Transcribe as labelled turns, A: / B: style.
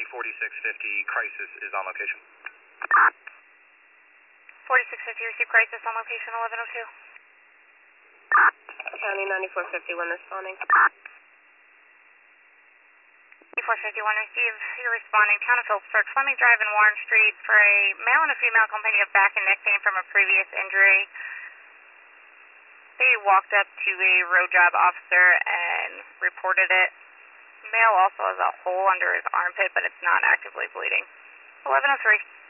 A: 4650 crisis is on location.
B: 4650 received crisis on location 1102.
C: County 9451 responding.
B: 9451 received. You're responding. Counterfield search Fleming Drive and Warren Street for a male and a female complaining of back and neck pain from a previous injury. They walked up to a road job officer and reported it. Male also has a hole under his armpit, but it's not actively bleeding. 1103.